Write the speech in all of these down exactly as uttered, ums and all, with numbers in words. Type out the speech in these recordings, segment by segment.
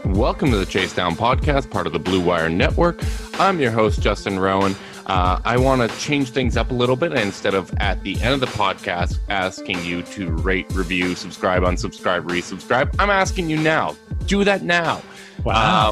Welcome to the Chase Down Podcast, part of the Blue Wire Network. I'm your host, Justin Rowan. Uh, I want to change things up a little bit. Instead of at the end of the podcast asking you to rate, review, subscribe, unsubscribe, resubscribe, I'm asking you now. Do that now. Wow.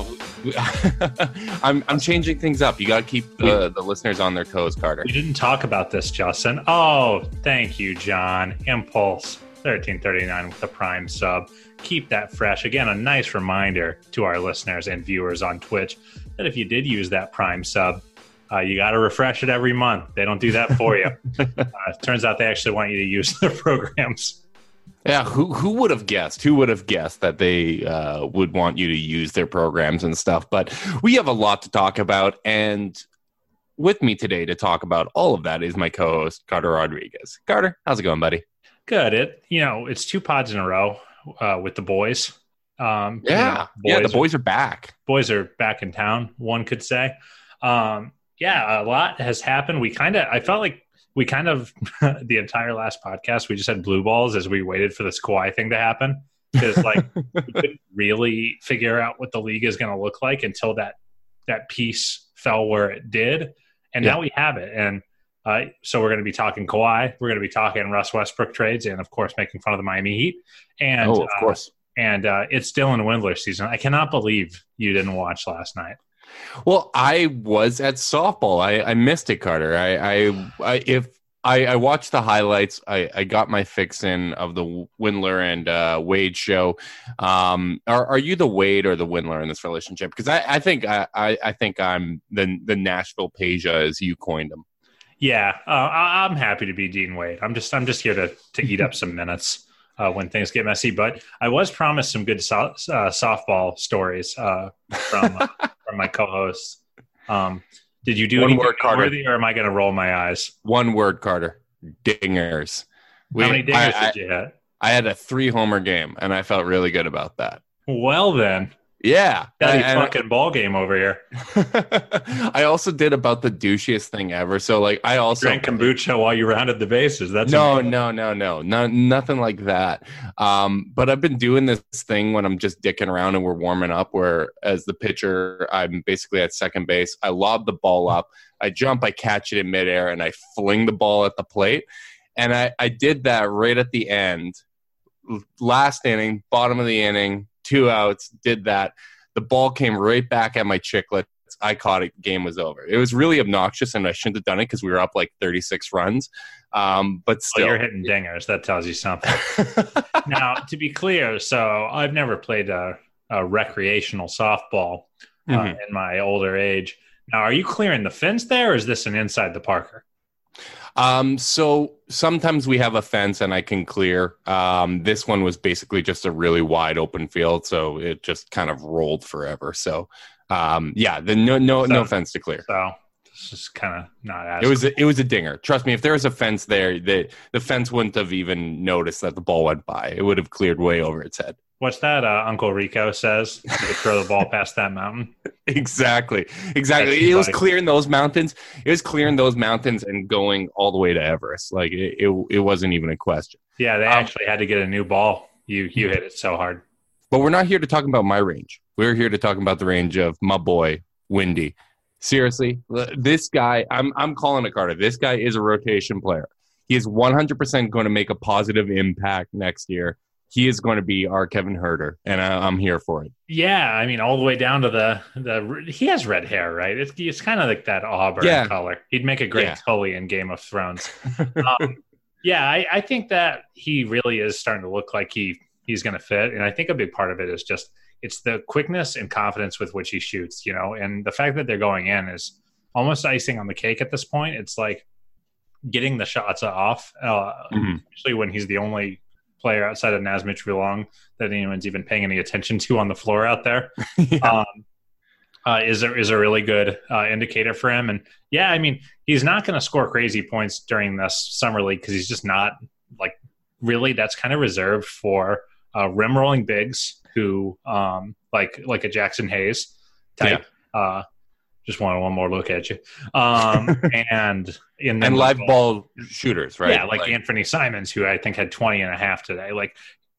Uh, I'm, I'm changing things up. You got to keep the, the listeners on their toes, Carter. We didn't talk about this, Justin. Oh, thank you, John. Impulse thirteen thirty-nine with the Prime sub. Keep that fresh. Again, a nice reminder to our listeners and viewers on Twitch that if you did use that Prime sub, uh, you got to refresh it every month. They don't do that for you. uh, it turns out they actually want you to use their programs. Yeah, who who would have guessed? Who would have guessed that they uh, would want you to use their programs and stuff? But we have a lot to talk about, and with me today to talk about all of that is my co-host, Carter Rodriguez. Carter, how's it going, buddy? Good. It you know it's two pods in a row uh, with the boys. Um, yeah, you know, boys yeah, the boys are, are back. Boys are back in town. One could say. Um, yeah, a lot has happened. We kind of I felt like. We kind of, the entire last podcast, we just had blue balls as we waited for this Kawhi thing to happen. Because, like, we couldn't really figure out what the league is going to look like until that that piece fell where it did. And yeah. Now we have it. And uh, so we're going to be talking Kawhi. We're going to be talking Russ Westbrook trades and, of course, making fun of the Miami Heat. And, oh, of course. Uh, and uh, it's Dylan Windler season. I cannot believe you didn't watch last night. Well, I was at softball. I, I missed it, Carter. I, I, I if I, I watched the highlights, I, I got my fix in of the Windler and uh, Wade show. Um, are, are you the Wade or the Windler in this relationship? Because I, I think I, I, I think I'm the the Nashville Peja, as you coined him. Yeah, uh, I, I'm happy to be Dean Wade. I'm just I'm just here to to eat up some minutes. Uh, when things get messy, but I was promised some good so- uh, softball stories uh, from uh, from my co-hosts. Um, did you do One anything word, Carter. worthy, or am I going to roll my eyes? One word, Carter. Dingers. We, How many dingers I, did you hit? I had a three-homer game, and I felt really good about that. Well, then. Yeah. Got a and, fucking ball game over here. I also did about the douchiest thing ever. So, like, I also drank kombucha while you rounded the bases. That's no, amazing. no, no, no, no, nothing like that. Um, but I've been doing this thing when I'm just dicking around and we're warming up, where as the pitcher, I'm basically at second base. I lob the ball up, I jump, I catch it in midair, and I fling the ball at the plate. And I, I did that right at the end, last inning, bottom of the inning. Two outs, did that. The ball came right back at my chicklets. I caught it. Game was over. It was really obnoxious, and I shouldn't have done it because we were up like thirty-six runs. Um, but still. Well, you're hitting dingers. That tells you something. Now, to be clear, so I've never played a, a recreational softball uh, mm-hmm. in my older age. Now, are you clearing the fence there, or is this an inside the Parker? Um, so sometimes we have a fence and I can clear. Um, this one was basically just a really wide open field, so it just kind of rolled forever. So, um, yeah, the no, no, so, no fence to clear. So it's just kind of not as it was. A, it was a dinger. Trust me, if there was a fence there, the the fence wouldn't have even noticed that the ball went by. It would have cleared way over its head. What's that? Uh, Uncle Rico says you could throw the ball past that mountain. Exactly. Exactly. It was clearing those mountains. It was clearing those mountains and going all the way to Everest. Like it, it, it wasn't even a question. Yeah, they um, actually had to get a new ball. You, you hit it so hard. But we're not here to talk about my range. We're here to talk about the range of my boy, Windy. Seriously, this guy, I'm, I'm calling it, Carter. This guy is a rotation player. He is one hundred percent going to make a positive impact next year. He is going to be our Kevin Huerter, and I, I'm here for it. Yeah, I mean, all the way down to the the. He has red hair, right? It's it's kind of like that auburn yeah. color. He'd make a great yeah. Tully in Game of Thrones. um, yeah, I, I think that he really is starting to look like he he's going to fit, and I think a big part of it is just it's the quickness and confidence with which he shoots. You know, and the fact that they're going in is almost icing on the cake at this point. It's like getting the shots off, uh, mm-hmm. especially when he's the only player outside of Nazmich Vilong that anyone's even paying any attention to on the floor out there. yeah. um, uh, is a, is a really good uh, indicator for him. And yeah, I mean, he's not going to score crazy points during this summer league because he's just not like really that's kind of reserved for uh, rim rolling bigs who um, like, like a Jackson Hayes type, yeah. uh, just wanted one more look at you. Um, and in and live ball, ball shooters, right? Yeah, like, like Anthony Simons, who I think had twenty and a half today. Like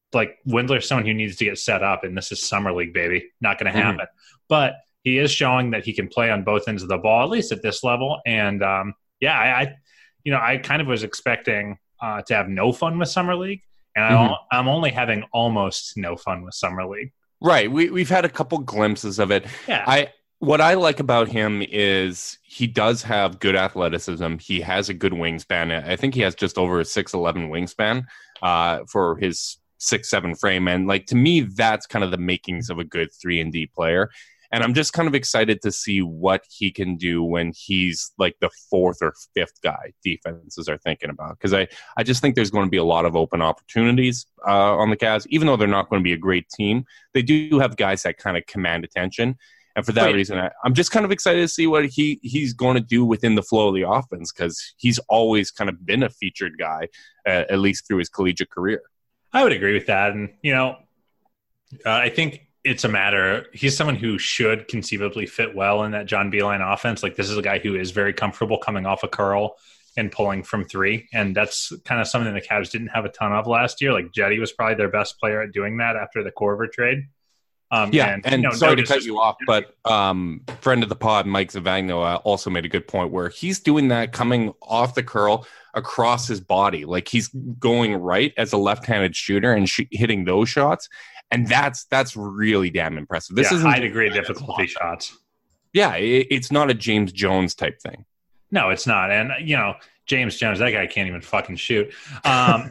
like Windler's someone who needs to get set up, and this is summer league, baby. Not going to happen. Mm-hmm. But he is showing that he can play on both ends of the ball, at least at this level. And um, yeah, I, I, you know, I kind of was expecting uh, to have no fun with summer league, and mm-hmm. I, I'm only having almost no fun with summer league. Right. We we've had a couple glimpses of it. Yeah. I what I like about him is he does have good athleticism. He has a good wingspan. I think he has just over a six eleven wingspan uh, for his six seven frame, and like to me that's kind of the makings of a good three and D player. And I'm just kind of excited to see what he can do when he's like the fourth or fifth guy defenses are thinking about, because I, I just think there's going to be a lot of open opportunities uh, on the Cavs. Even though they're not going to be a great team, they do have guys that kind of command attention, and for that Wait. reason I, I'm just kind of excited to see what he he's going to do within the flow of the offense, because he's always kind of been a featured guy uh, at least through his collegiate career. I would agree with that. And, you know, uh, I think it's a matter – he's someone who should conceivably fit well in that John Beilein offense. Like, this is a guy who is very comfortable coming off a curl and pulling from three. And that's kind of something the Cavs didn't have a ton of last year. Like, Jetty was probably their best player at doing that after the Korver trade. Um, yeah, and, and you know, sorry to cut is- you off, but um, friend of the pod, Mike Zavagno, uh, also made a good point where he's doing that coming off the curl across his body. Like, he's going right as a left-handed shooter and sh- hitting those shots, and that's that's really damn impressive. This yeah, is high degree of difficulty shots. Yeah, it, it's not a James Jones type thing. No, it's not. And, you know, James Jones, that guy can't even fucking shoot. Um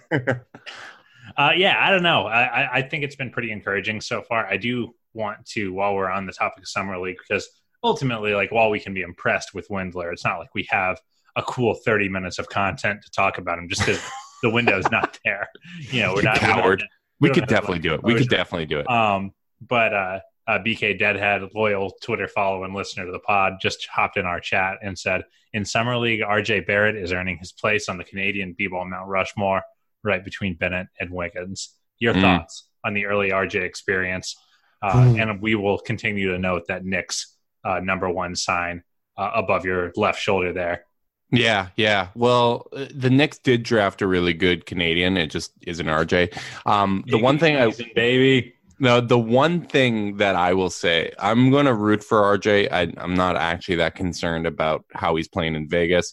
Uh, yeah, I don't know. I, I think it's been pretty encouraging so far. I do want to, while we're on the topic of summer league, because ultimately, like, while we can be impressed with Windler, it's not like we have a cool thirty minutes of content to talk about him just because the window's not there. You know, we're not coward. We, we could definitely do it. We could definitely do it. Um, but uh, uh, B K Deadhead, loyal Twitter follower and listener to the pod, just hopped in our chat and said, in summer league, R J Barrett is earning his place on the Canadian B-ball Mount Rushmore, right between Bennett and Wiggins. Your mm. thoughts on the early R J experience? Uh, mm. And we will continue to note that Nick's uh, number one sign uh, above your left shoulder there. Yeah, yeah. Well, the Knicks did draft a really good Canadian. It just isn't R J. Um, the one thing I baby. No, the one thing that I will say, I'm going to root for R J. I, I'm not actually that concerned about how he's playing in Vegas.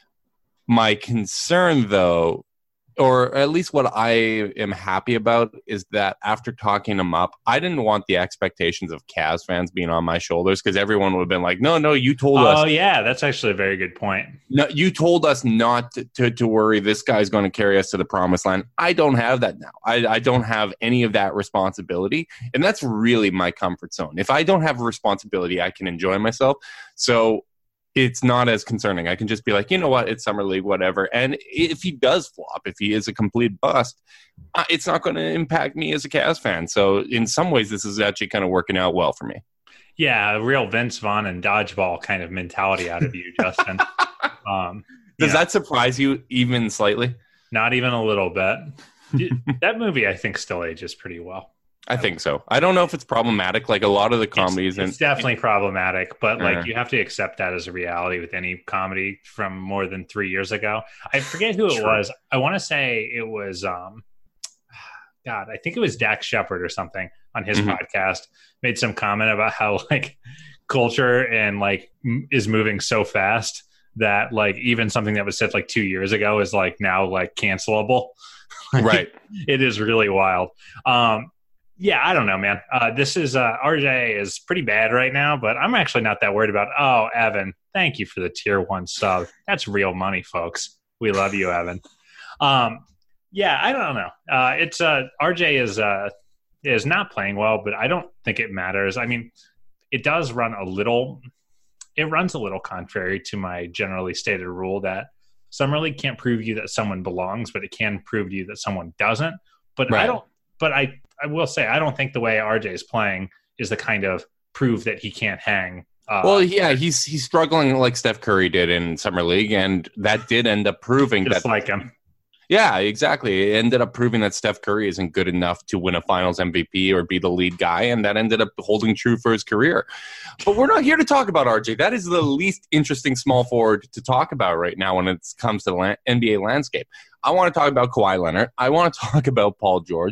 My concern, though, or at least what I am happy about, is that after talking him up, I didn't want the expectations of Cavs fans being on my shoulders, because everyone would have been like, no, no, you told oh, us. Oh, yeah, that's actually a very good point. No, you told us not to, to, to worry. This guy's going to carry us to the promised land. I don't have that now. I, I don't have any of that responsibility, and that's really my comfort zone. If I don't have a responsibility, I can enjoy myself. So it's not as concerning. I can just be like, you know what, it's summer league, whatever. And if he does flop, if he is a complete bust, uh, it's not going to impact me as a Cavs fan. So in some ways, this is actually kind of working out well for me. Yeah, a real Vince Vaughn and dodgeball kind of mentality out of you, Justin. Um, Does know, that surprise you even slightly? Not even a little bit. That movie, I think, still ages pretty well. I think so. I don't know if it's problematic. Like a lot of the comedies, it's, it's and definitely problematic, but like uh, you have to accept that as a reality with any comedy from more than three years ago. I forget who it True. was. I want to say it was, um, God, I think it was Dax Shepard or something on his mm-hmm. podcast made some comment about how like culture and like m- is moving so fast that like even something that was said like two years ago is like now like cancelable. Right. It is really wild. Um, Yeah, I don't know, man. Uh, this is uh, R J is pretty bad right now, but I'm actually not that worried about. Oh, Evan, thank you for the tier one sub. That's real money, folks. We love you, Evan. Um, yeah, I don't know. Uh, it's uh, R J is uh, is not playing well, but I don't think it matters. I mean, it does run a little. It runs a little contrary to my generally stated rule that summer league can't prove you that someone belongs, but it can prove to you that someone doesn't. But right. I don't. But I. I will say, I don't think the way R J is playing is the kind of prove that he can't hang. Uh, well, yeah, he's he's struggling like Steph Curry did in Summer League, and that did end up proving just that. like him. Yeah, exactly. It ended up proving that Steph Curry isn't good enough to win a Finals M V P or be the lead guy, and that ended up holding true for his career. But we're not here to talk about R J. That is the least interesting small forward to talk about right now when it comes to the N B A landscape. I want to talk about Kawhi Leonard. I want to talk about Paul George.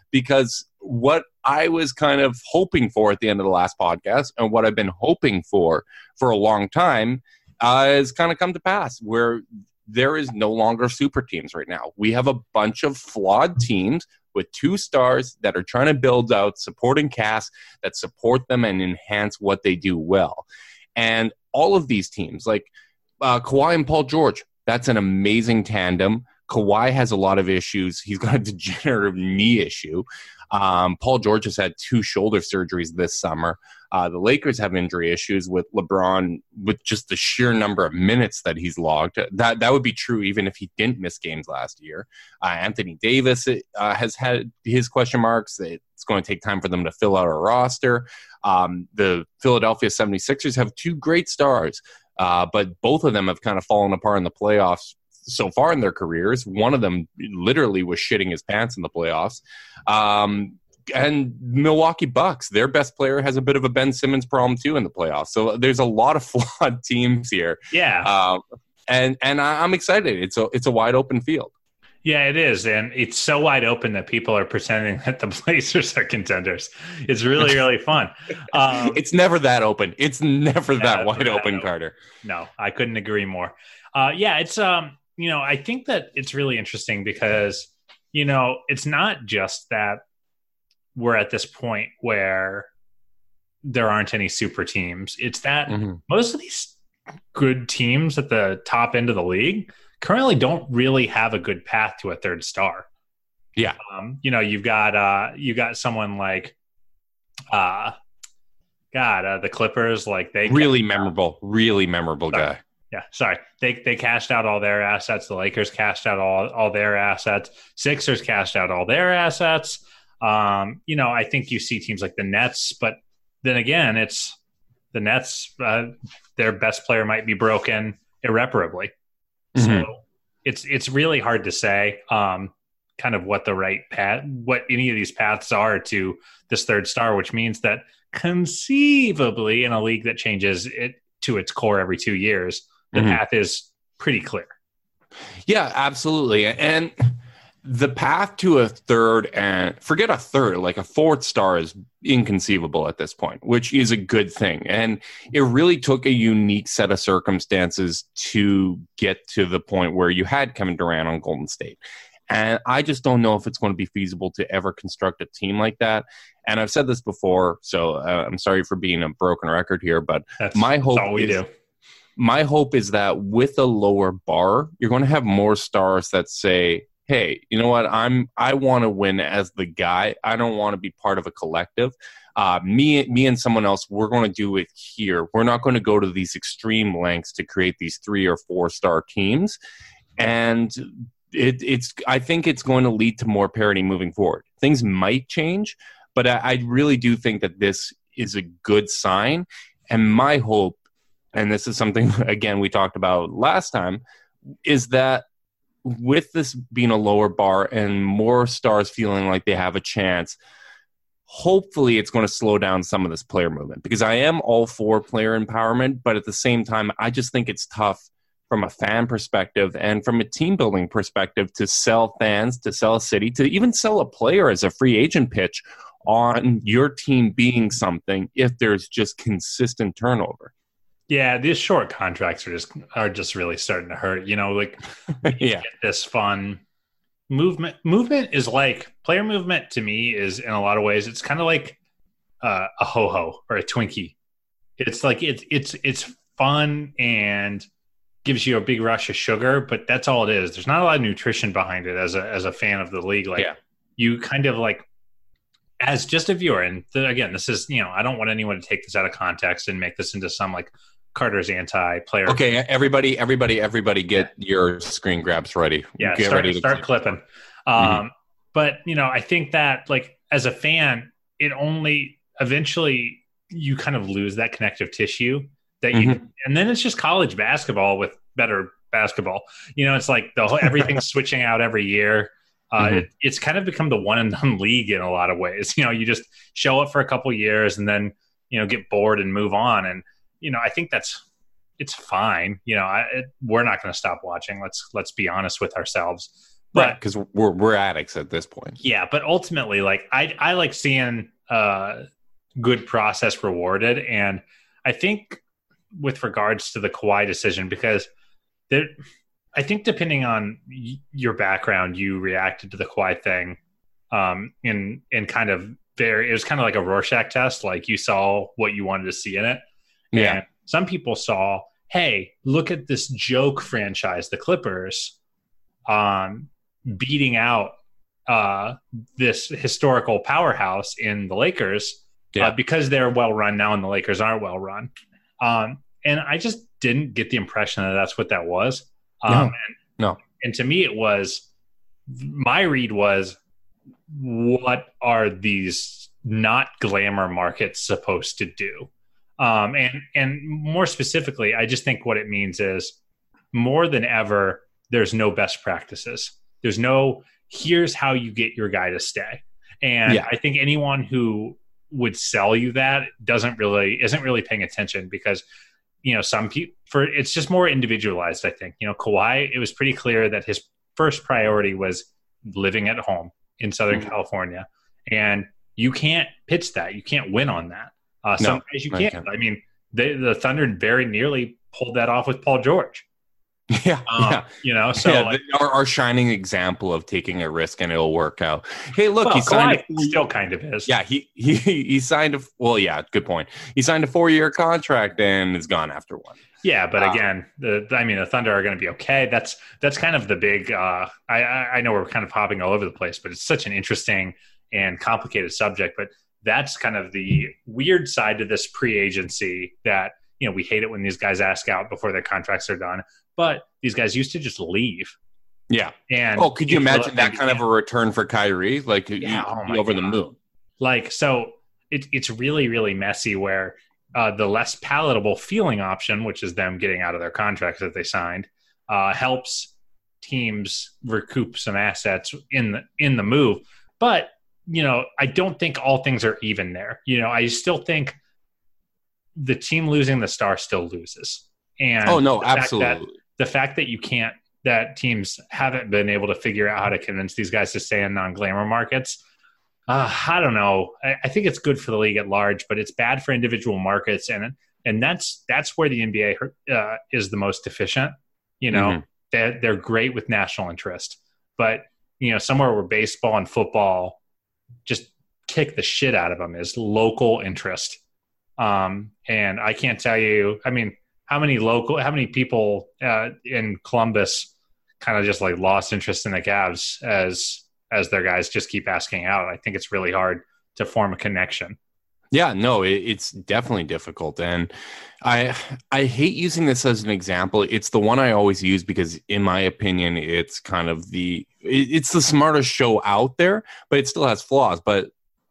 because what I was kind of hoping for at the end of the last podcast and what I've been hoping for for a long time uh, has kind of come to pass, where there is no longer super teams right now. We have a bunch of flawed teams with two stars that are trying to build out supporting casts that support them and enhance what they do well. And all of these teams, like uh, Kawhi and Paul George, that's an amazing tandem. Kawhi has a lot of issues. He's got a degenerative knee issue. Um, Paul George has had two shoulder surgeries this summer. Uh, the Lakers have injury issues with LeBron, with just the sheer number of minutes that he's logged. That that would be true even if he didn't miss games last year. Uh, Anthony Davis uh, has had his question marks. It's going to take time for them to fill out a roster. Um, the Philadelphia seventy-sixers have two great stars, uh, but both of them have kind of fallen apart in the playoffs so far in their careers. One of them literally was shitting his pants in the playoffs. Um, and Milwaukee Bucks, their best player has a bit of a Ben Simmons problem too in the playoffs. So there's a lot of flawed teams here. Yeah. Um, and and I'm excited. It's a, it's a wide open field. Yeah, it is. And it's so wide open that people are pretending that the Blazers are contenders. It's really, really fun. Um, it's never that open. It's never that never wide that open, open, Carter. No, I couldn't agree more. Uh, yeah, it's, um, you know, I think that it's really interesting because, you know, it's not just that we're at this point where there aren't any super teams. It's that mm-hmm. most of these good teams at the top end of the league currently don't really have a good path to a third star. Yeah. Um, you know, you've got, uh, you got someone like, uh, God, uh, the Clippers, like they really memorable, really memorable sorry. guy. Yeah. Sorry. They, they cashed out all their assets. The Lakers cashed out all, all their assets. Sixers cashed out all their assets. Um, you know, I think you see teams like the Nets, but then again, it's the Nets, uh, their best player might be broken irreparably. Mm-hmm. So it's it's really hard to say um, kind of what the right path, what any of these paths are to this third star, which means that conceivably in a league that changes it to its core every two years, the mm-hmm. path is pretty clear. Yeah, absolutely. And the path to a third, and forget a third, like a fourth star is inconceivable at this point, which is a good thing. And it really took a unique set of circumstances to get to the point where you had Kevin Durant on Golden State. And I just don't know if it's going to be feasible to ever construct a team like that. And I've said this before, so uh, I'm sorry for being a broken record here, but that's, my hope that's all we is, do. my hope is that with a lower bar, you're going to have more stars that say, hey, you know what? I'm I want to win as the guy. I don't want to be part of a collective. Uh, me, me and someone else, we're going to do it here. We're not going to go to these extreme lengths to create these three or four star teams. And it, it's I think it's going to lead to more parity moving forward. Things might change, but I, I really do think that this is a good sign. And my hope, and this is something again we talked about last time, is that with this being a lower bar and more stars feeling like they have a chance, hopefully it's going to slow down some of this player movement, because I am all for player empowerment, but at the same time, I just think it's tough from a fan perspective and from a team building perspective to sell fans, to sell a city, to even sell a player as a free agent pitch on your team being something if there's just consistent turnover. Yeah, these short contracts are just are just really starting to hurt. You know, like you yeah, this fun movement. Movement is like player movement to me is in a lot of ways. It's kind of like uh, a ho ho or a Twinkie. It's like it's it's it's fun and gives you a big rush of sugar, but that's all it is. There's not a lot of nutrition behind it. As a as a fan of the league, like yeah. you kind of like as just a viewer. And th- again, this is you know I don't want anyone to take this out of context and make this into some like Carter's anti-player. Okay, everybody, everybody, everybody, get your screen grabs ready. Yeah, get start, ready to start clipping. Um, mm-hmm. But you know, I think that like as a fan, it only eventually you kind of lose that connective tissue that you, mm-hmm. and then it's just college basketball with better basketball. You know, it's like the whole, everything's switching out every year. Uh, mm-hmm. it, it's kind of become the one and done league in a lot of ways. You know, you just show up for a couple years and then you know get bored and move on and. You know, I think that's it's fine. You know, I, it, we're not going to stop watching. Let's let's be honest with ourselves. But, right, because we're we're addicts at this point. Yeah, but ultimately, like I I like seeing uh, good process rewarded, and I think with regards to the Kawhi decision, because there, I think depending on y- your background, you reacted to the Kawhi thing um, in in kind of very. It was kind of like a Rorschach test. Like you saw what you wanted to see in it. Yeah. And some people saw, hey, look at this joke franchise, the Clippers, um, beating out uh, this historical powerhouse in the Lakers Yeah. uh, because they're well run now, and the Lakers aren't well run. Um, and I just didn't get the impression that that's what that was. Um, No. And, No. and to me, it was my read was, what are these not glamour markets supposed to do? Um, and and more specifically, I just think what it means is more than ever, there's no best practices. There's no here's how you get your guy to stay. And Yeah. I think anyone who would sell you that doesn't really isn't really paying attention, because you know some people for it's just more individualized. I think you know Kawhi. It was pretty clear that his first priority was living at home in Southern Mhm. California, and you can't pitch that. You can't win on that. Uh, No, some guys you no, can't. you can't. I mean, they, the Thunder very nearly pulled that off with Paul George. Yeah, Um, yeah. You know, so yeah, like, they are our shining example of taking a risk and it'll work out. Hey, look, well, he signed. Kawhi A four- still kind of is. yeah, he he he signed a. Well, yeah, good point. He signed a four-year contract and is gone after one. Yeah, but Uh, again, the I mean, the Thunder are going to be okay. That's that's kind of the big. Uh, I I I know we're kind of hopping all over the place, but it's such an interesting and complicated subject. But that's kind of the weird side to this pre-agency that you know we hate it when these guys ask out before their contracts are done. But these guys used to just leave. Yeah. And Oh, could you people imagine that think- kind of a return for Kyrie? Like, Yeah, you, oh be my over the God. moon. Like, so it, it's really, really messy where uh, the less palatable feeling option, which is them getting out of their contracts that they signed, uh, helps teams recoup some assets in the in the move. But, you know, I don't think all things are even there. You know, I still think the team losing the star still loses. And Oh, no, the fact that- absolutely. the fact that you can't, that teams haven't been able to figure out how to convince these guys to stay in non-glamour markets. Uh, I don't know. I, I think it's good for the league at large, but it's bad for individual markets, and and that's that's where the N B A uh, is the most efficient. You know, Mhm. they're they're great with national interest, but you know, somewhere where baseball and football just kick the shit out of them is local interest. Um, and I can't tell you. I mean, how many local, how many people uh, in Columbus kind of just like lost interest in the Cavs as as their guys just keep asking out? I think it's really hard to form a connection. Yeah, no, it, it's definitely difficult, and I I hate using this as an example. It's the one I always use because, in my opinion, it's kind of the it, it's the smartest show out there, but it still has flaws. But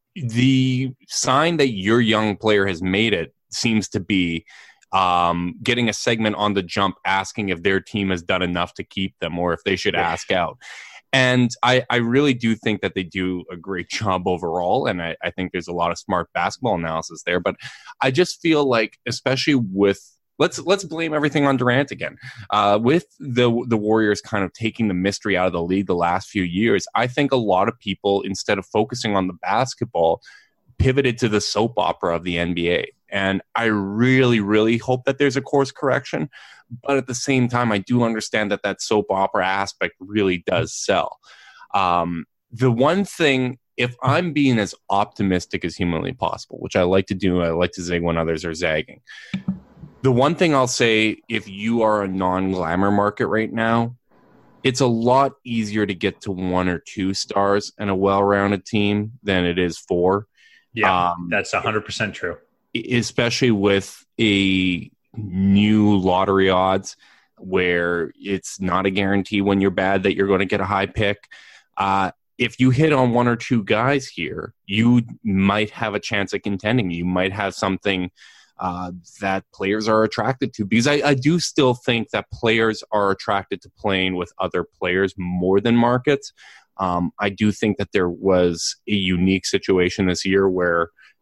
the sign that your young player has made it seems to be um, getting a segment on the jump, asking if their team has done enough to keep them, or if they should Yeah. ask out. And I, I really do think that they do a great job overall. And I, I think there's a lot of smart basketball analysis there. But I just feel like, especially with let's let's blame everything on Durant again. Uh, with the the Warriors kind of taking the mystery out of the league the last few years, I think a lot of people, instead of focusing on the basketball, pivoted to the soap opera of the N B A. And I really, really hope that there's a course correction. But at the same time, I do understand that that soap opera aspect really does sell. Um, the one thing, if I'm being as optimistic as humanly possible, which I like to do, I like to zig when others are zagging. The one thing I'll say, if you are a non-glamour market right now, it's a lot easier to get to one or two stars in a well-rounded team than it is four. Yeah, Um, that's one hundred percent true. especially with a new lottery odds where it's not a guarantee when you're bad that you're going to get a high pick. Uh, if you hit on one or two guys here, you might have a chance at contending. You might have something uh, that players are attracted to, because I, I do still think that players are attracted to playing with other players more than markets. Um, I do think that there was a unique situation this year where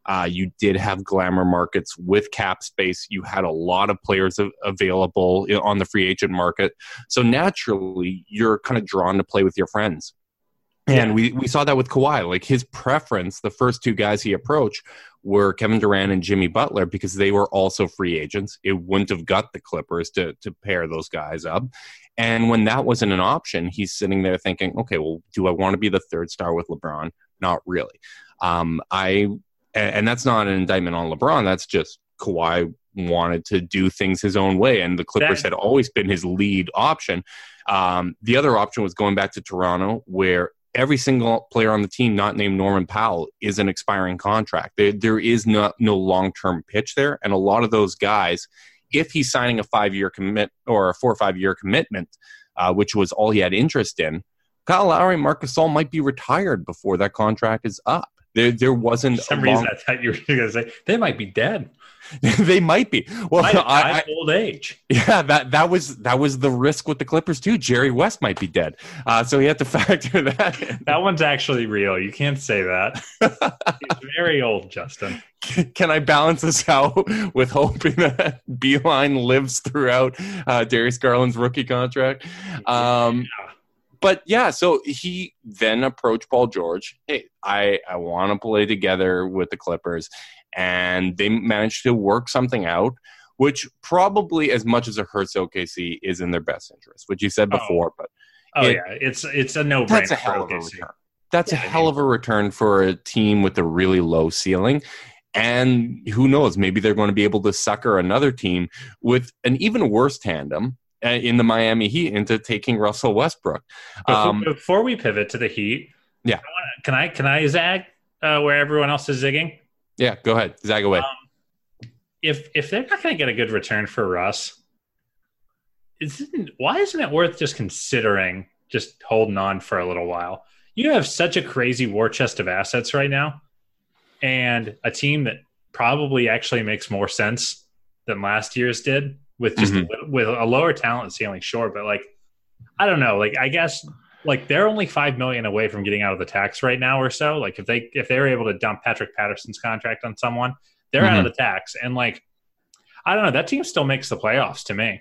Uh, you did have glamour markets with cap space. You had a lot of players a- available on the free agent market. So naturally, you're kind of drawn to play with your friends. And Yeah. we, we saw that with Kawhi. Like his preference, the first two guys he approached were Kevin Durant and Jimmy Butler because they were also free agents. It wouldn't have got the Clippers to to pair those guys up. And when that wasn't an option, he's sitting there thinking, okay, well, do I want to be the third star with LeBron? Not really. Um, I and that's not an indictment on LeBron. That's just Kawhi wanted to do things his own way, and the Clippers that, had always been his lead option. Um, the other option was going back to Toronto, where every single player on the team not named Norman Powell is an expiring contract. There, there is no, no long-term pitch there. And a lot of those guys, if he's signing a five-year commit or a four or five-year commitment, uh, which was all he had interest in, Kyle Lowry and Marc Gasol might be retired before that contract is up. There, there wasn't For some long... reason I thought you were going to say they might be dead. They might be. Well, might I, I, old age. Yeah, that that was that was the risk with the Clippers too. Jerry West might be dead, uh, so he had to factor that in. That one's actually real. You can't say that. He's very old, Justin. Can I balance this out with hoping that Beeline lives throughout uh, Darius Garland's rookie contract? Um, yeah. But yeah, so he then approached Paul George. Hey, I, I want to play together with the Clippers. And they managed to work something out, which probably, as much as it hurts O K C, is in their best interest, which you said before. Oh. But oh it, yeah, it's it's a no-brainer. That's a hell of a return. That's yeah, a hell of a return for a team with a really low ceiling. And who knows, maybe they're going to be able to sucker another team with an even worse tandem in the Miami Heat into taking Russell Westbrook. Um, before we pivot to the Heat, yeah, I wanna, can I can I zag uh, where everyone else is zigging? Yeah, go ahead. Zag away. Um, if if they're not going to get a good return for Russ, isn't, why isn't it worth just considering just holding on for a little while? You have such a crazy war chest of assets right now, and a team that probably actually makes more sense than last year's did with just mm-hmm. a, with a lower talent ceiling, sure, but like I don't know, like I guess. Like they're only five million away from getting out of the tax right now or so. Like if they if they were able to dump Patrick Patterson's contract on someone, they're mm-hmm. out of the tax. And like I don't know, that team still makes the playoffs to me.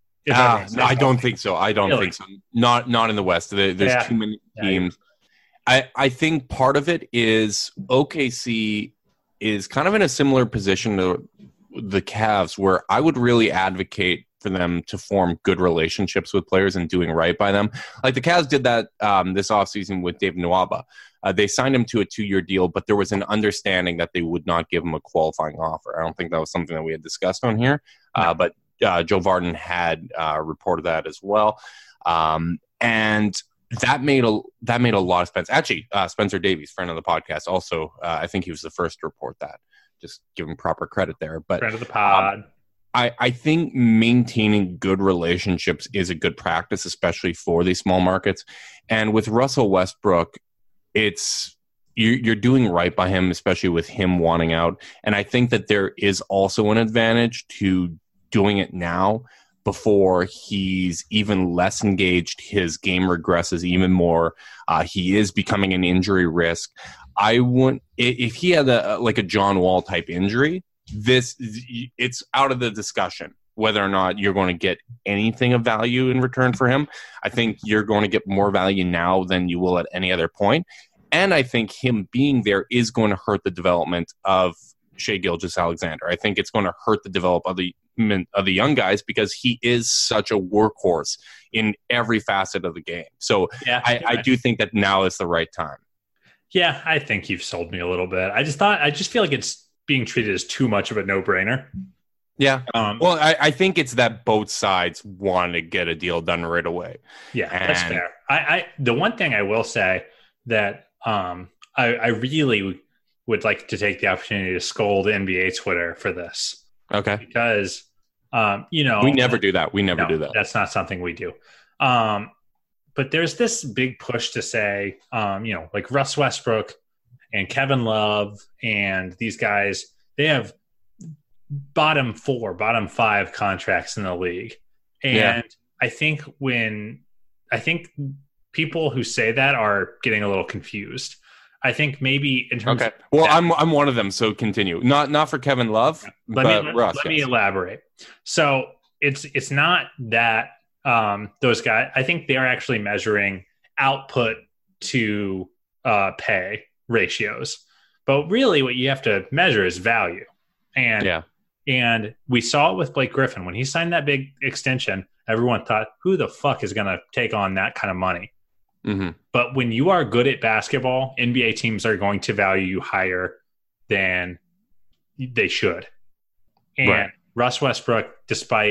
Uh, no, I don't think so. I don't really? think so. Not not in the West. There, there's yeah. too many teams. Yeah, yeah. I I think part of it is O K C is kind of in a similar position to the Cavs, where I would really advocate for them to form good relationships with players and doing right by them. Like the Cavs did that um, this offseason with David Nwaba. Uh, they signed him to a two-year deal, but there was an understanding that they would not give him a qualifying offer. I don't think that was something that we had discussed on here, uh, but uh, Joe Varden had uh, reported that as well. Um, and that made a that made a lot of sense. Actually, uh, Spencer Davies, friend of the podcast, also, uh, I think he was the first to report that. Just give him proper credit there. But friend of the pod. Um, I, I think maintaining good relationships is a good practice, especially for these small markets. And with Russell Westbrook, it's you're, you're doing right by him, especially with him wanting out. And I think that there is also an advantage to doing it now before he's even less engaged. His game regresses even more. Uh, he is becoming an injury risk. I wouldn't if he had a like a John Wall type injury. This it's out of the discussion whether or not you're going to get anything of value in return for him. I think you're going to get more value now than you will at any other point. And I think him being there is going to hurt the development of Shai Gilgeous-Alexander. I think it's going to hurt the development of the of the young guys because he is such a workhorse in every facet of the game. So yeah, I, I do think that now is the right time. Yeah, I think you've sold me a little bit. I just thought I just feel like it's being treated as too much of a no-brainer. Yeah. Um, well, I, I think it's that both sides want to get a deal done right away. Yeah, and that's fair. I, I the one thing I will say that um, I, I really would like to take the opportunity to scold N B A Twitter for this. Okay. Because, um, you know. We never do that. We never no, do that. That's not something we do. Um, but there's this big push to say, um, you know, like Russ Westbrook and Kevin Love and these guys, they have bottom four, bottom five contracts in the league. And yeah. I think when I think people who say that are getting a little confused. I think maybe in terms Okay. of Well, that, I'm I'm one of them, so continue. Not not for Kevin Love, let but me Russ. let yes. me elaborate. So it's it's not that um, those guys. I think they're actually measuring output to uh, pay ratios, but really, what you have to measure is value. And Yeah. and we saw it with Blake Griffin when he signed that big extension. Everyone thought, "Who the fuck is going to take on that kind of money?" Mm-hmm. But when you are good at basketball, N B A teams are going to value you higher than they should. And Right. Russ Westbrook, despite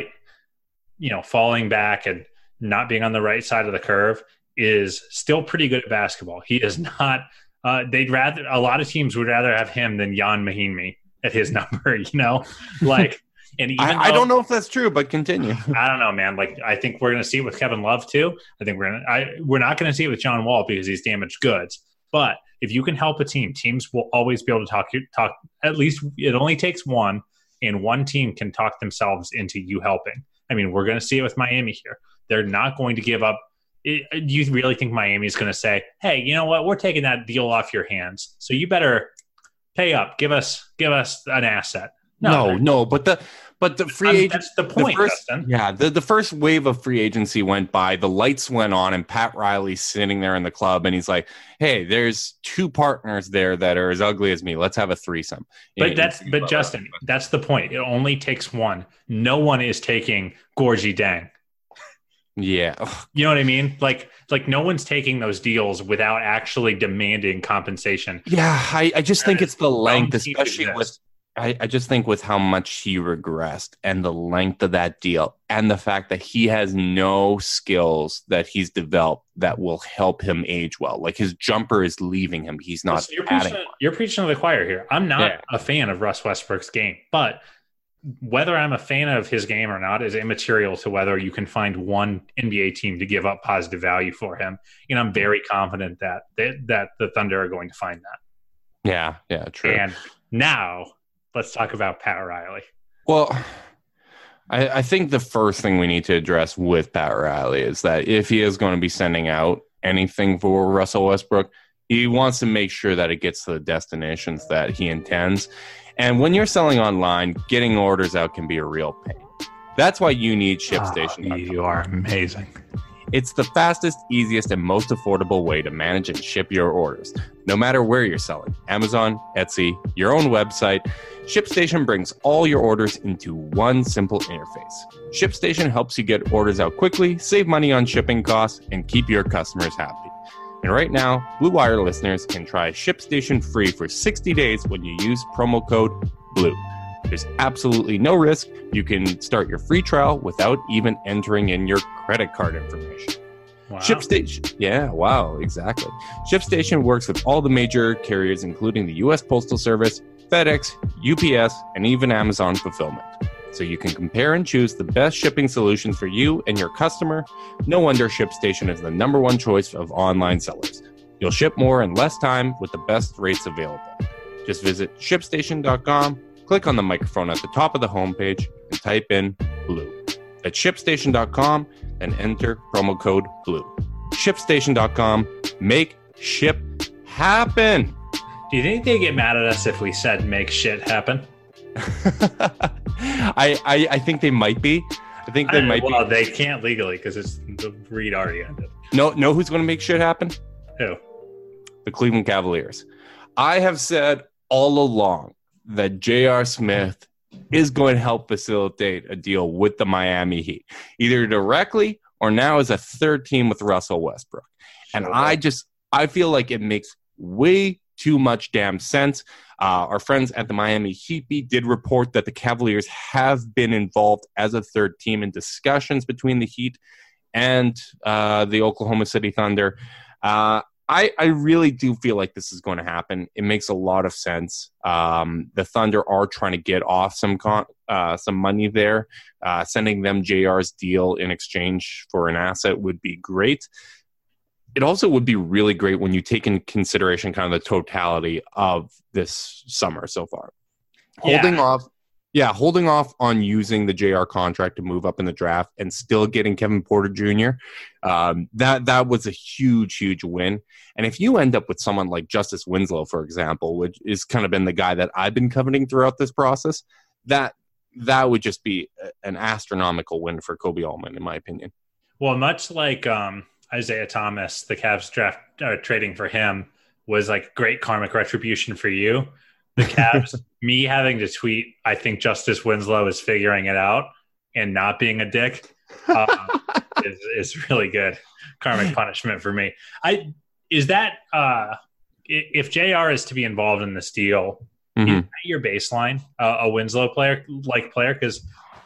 you know falling back and not being on the right side of the curve, is still pretty good at basketball. He is not. Uh, they'd rather a lot of teams would rather have him than Jan Mahinmi at his number. You know, like. And even I, though, I don't know if that's true, but continue. I don't know, man. Like, I think we're going to see it with Kevin Love too. I think we're going to, I, we're not going to see it with John Wall because he's damaged goods. But if you can help a team, teams will always be able to talk, talk, at least it only takes one, and one team can talk themselves into you helping. I mean, we're going to see it with Miami here. They're not going to give up. It, you really think Miami is going to say, hey, you know what? We're taking that deal off your hands. So you better pay up. Give us, give us an asset. No, no, no, but the but the free I mean, agent that's the point, the first, Dustin. Yeah, the, the first wave of free agency went by, the lights went on, and Pat Riley's sitting there in the club, and he's like, "Hey, there's two partners there that are as ugly as me. Let's have a threesome." But And- that's but Justin, that's the point. It only takes one. No one is taking Gorgie Dang. yeah, You know what I mean? Like like no one's taking those deals without actually demanding compensation. yeah. I, I just think it's the length, Some teams especially with. exist. I, I just think with how much he regressed and the length of that deal and the fact that he has no skills that he's developed that will help him age well. Like his jumper is leaving him. He's not So you're, adding. preaching, you're preaching to the choir here. I'm not Yeah. a fan of Russ Westbrook's game, but whether I'm a fan of his game or not is immaterial to whether you can find one N B A team to give up positive value for him. And I'm very confident that that, that the Thunder are going to find that. Yeah, yeah, true. And now let's talk about Pat Riley. Well, I, I think the first thing we need to address with Pat Riley is that if he is going to be sending out anything for Russell Westbrook, he wants to make sure that it gets to the destinations that he intends. And when you're selling online, getting orders out can be a real pain. That's why you need ShipStation. Oh, you are amazing. It's the fastest, easiest, and most affordable way to manage and ship your orders, no matter where you're selling. Amazon, Etsy, your own website. ShipStation brings all your orders into one simple interface. ShipStation helps you get orders out quickly, save money on shipping costs, and keep your customers happy. And right now, Blue Wire listeners can try ShipStation free for sixty days when you use promo code BLUE. There's absolutely no risk. You can start your free trial without even entering in your credit card information. Wow. ShipStation. Yeah, wow, exactly. ShipStation works with all the major carriers, including the U S Postal Service, FedEx, U P S, and even Amazon Fulfillment. So you can compare and choose the best shipping solutions for you and your customer. No wonder ShipStation is the number one choice of online sellers. You'll ship more in less time with the best rates available. Just visit ship station dot com. Click on the microphone at the top of the homepage and type in BLUE. That's ship station dot com and enter promo code BLUE. ship station dot com. Make ship happen. Do you think they get mad at us if we said make shit happen? I, I I think they might be. I think they I, might well, be. they can't legally because it's the read already ended. No, know who's going to make shit happen? Who? The Cleveland Cavaliers. I have said all along that J R. Smith is going to help facilitate a deal with the Miami Heat, either directly or now as a third team with Russell Westbrook. And Sure. I just, I feel like it makes way too much damn sense. Uh, our friends at the Miami Heat beat did report that the Cavaliers have been involved as a third team in discussions between the Heat and uh, the Oklahoma City Thunder. Uh, I, I really do feel like this is going to happen. It makes a lot of sense. Um, the Thunder are trying to get off some con- uh, some money there. Uh, sending them J R's deal in exchange for an asset would be great. It also would be really great when you take in consideration kind of the totality of this summer so far. Yeah. Holding off. Yeah, holding off on using the J R contract to move up in the draft and still getting Kevin Porter Junior Um, that that was a huge, huge win. And if you end up with someone like Justice Winslow, for example, which is kind of been the guy that I've been coveting throughout this process, that that would just be an astronomical win for Kobe Allman, in my opinion. Well, much like um, Isaiah Thomas, the Cavs draft uh, trading for him was like great karmic retribution for you. The Cavs, me having to tweet, I think Justice Winslow is figuring it out and not being a dick, uh, is, is really good karmic punishment for me. I is that uh, if J R is to be involved in this deal, mm-hmm. is that your baseline, uh, a Winslow player like player? Because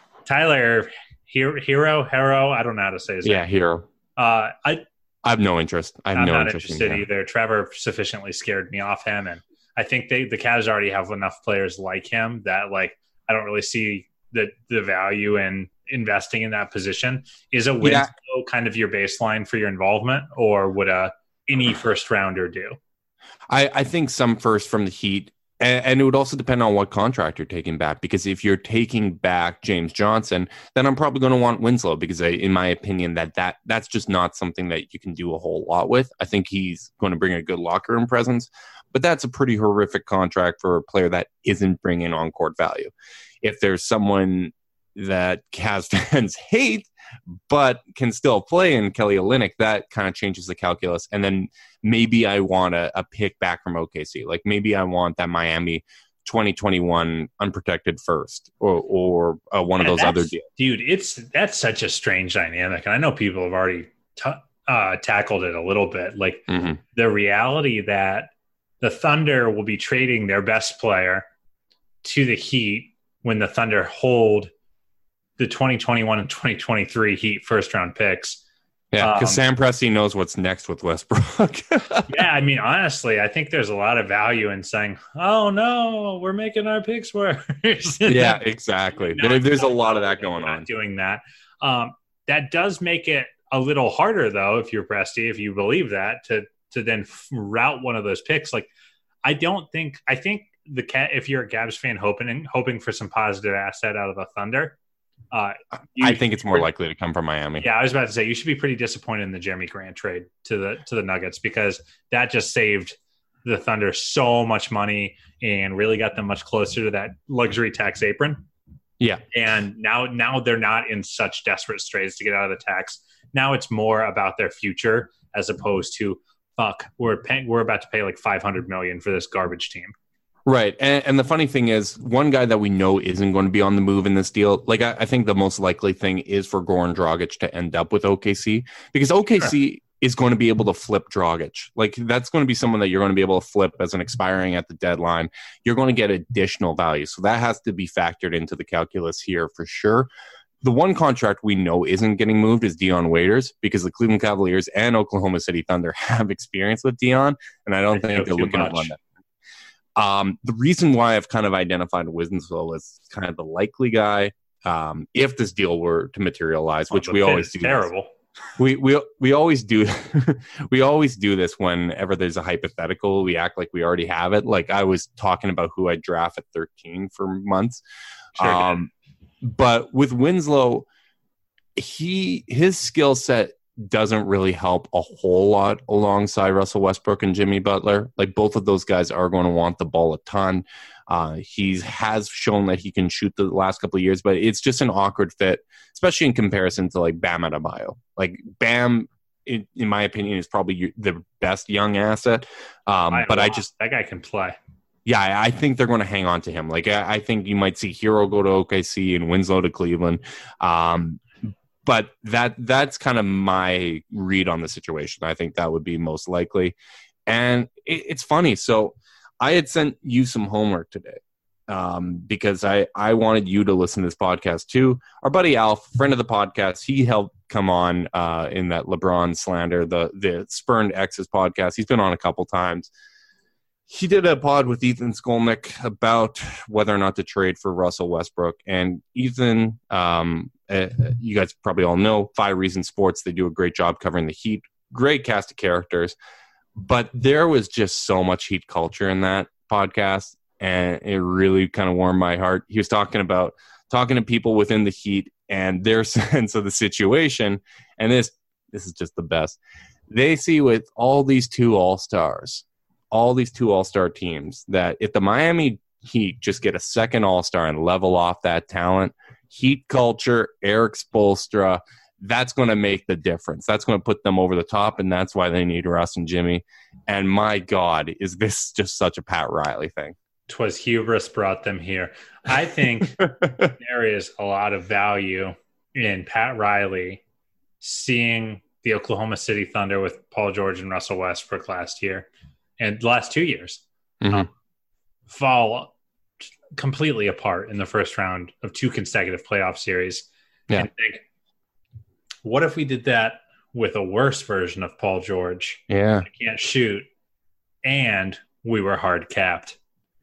Tyler Hero, Hero, Hero, I don't know how to say his yeah, name. Hero. Uh, I I have no interest. I have I'm no not interest interested in either. Trevor sufficiently scared me off him, and I think they the Cavs already have enough players like him that like I don't really see the the value in investing in that position. Is a Winslow yeah. kind of your baseline for your involvement, or would a any first rounder do? I, I think some first from the Heat, and, and it would also depend on what contract you're taking back. Because if you're taking back James Johnson, then I'm probably going to want Winslow because, I, in my opinion, that that that's just not something that you can do a whole lot with. I think he's going to bring a good locker room presence. But that's a pretty horrific contract for a player that isn't bringing on-court value. If there's someone that Cavs fans hate, but can still play in Kelly Olynyk, that kind of changes the calculus. And then maybe I want a, a pick back from O K C. Like maybe I want that Miami twenty twenty-one unprotected first or, or uh, one yeah, of those other deals. Dude, it's that's such a strange dynamic. And I know people have already t- uh, tackled it a little bit. Like mm-hmm. the reality that the Thunder will be trading their best player to the Heat when the Thunder hold the twenty twenty-one and twenty twenty-three Heat first-round picks. Yeah, because um, Sam Presti knows what's next with Westbrook. yeah, I mean, honestly, I think there's a lot of value in saying, oh, no, we're making our picks worse. yeah, exactly. no, there, there's a lot of that going on. Doing that. Um, that does make it a little harder, though, if you're Presti, if you believe that, to to then route one of those picks. Like, I don't think, I think the cat, if you're a Cavs fan hoping, hoping for some positive asset out of the Thunder, uh, you, I think it's more likely to come from Miami. Yeah. I was about to say, you should be pretty disappointed in the Jeremy Grant trade to the, to the Nuggets, because that just saved the Thunder so much money and really got them much closer to that luxury tax apron. Yeah. And now, now they're not in such desperate straits to get out of the tax. Now it's more about their future as opposed to, fuck, we're paying, we're about to pay like five hundred million dollars for this garbage team. Right. And, and the funny thing is, one guy that we know isn't going to be on the move in this deal, like I, I think the most likely thing is for Goran Dragic to end up with O K C, because O K C sure. is going to be able to flip Dragic. Like that's going to be someone that you're going to be able to flip as an expiring at the deadline. You're going to get additional value. So that has to be factored into the calculus here for sure. The one contract we know isn't getting moved is Dion Waiters, because the Cleveland Cavaliers and Oklahoma City Thunder have experience with Dion, and I don't I think they're looking much. to run that. Um, the reason why I've kind of identified Winslow as kind of the likely guy, um, if this deal were to materialize, which oh, we always do. Terrible. We we we always do. we always do this whenever there's a hypothetical. We act like we already have it. Like I was talking about who I'd draft at thirteen for months. Sure um, But with Winslow, he his skill set doesn't really help a whole lot alongside Russell Westbrook and Jimmy Butler. Like both of those guys are going to want the ball a ton. Uh, he has shown that he can shoot the last couple of years, but it's just an awkward fit, especially in comparison to like Bam Adebayo. Like Bam, in, in my opinion, is probably the best young asset. Um, I but I just that guy can play. Yeah, I think they're going to hang on to him. Like, I think you might see Hero go to O K C and Winslow to Cleveland. Um, but that that's kind of my read on the situation. I think that would be most likely. And it, it's funny. So I had sent you some homework today um, because I, I wanted you to listen to this podcast too. Our buddy Alf, friend of the podcast, he helped come on uh, in that LeBron slander, the, the Spurned Exes podcast. He's been on a couple times. He did a pod with Ethan Skolnick about whether or not to trade for Russell Westbrook. And Ethan, um, uh, you guys probably all know, Five Reasons Sports, they do a great job covering the Heat. Great cast of characters. But there was just so much Heat culture in that podcast. and it really kind of warmed my heart. He was talking about talking to people within the Heat and their sense of the situation, and this this is just the best. They see with all these two all-stars, all these two all-star teams, that if the Miami Heat just get a second all-star and level off that talent, Heat culture, Eric Spoelstra, that's going to make the difference. That's going to put them over the top, and that's why they need Russ and Jimmy. And my God, is this just such a Pat Riley thing? 'Twas hubris brought them here. I think there is a lot of value in Pat Riley seeing the Oklahoma City Thunder with Paul George and Russell Westbrook last year and the last two years Mm-hmm. um, fall completely apart in the first round of two consecutive playoff series. Yeah. And think, what if we did that with a worse version of Paul George? Yeah. He can't shoot, and we were hard capped.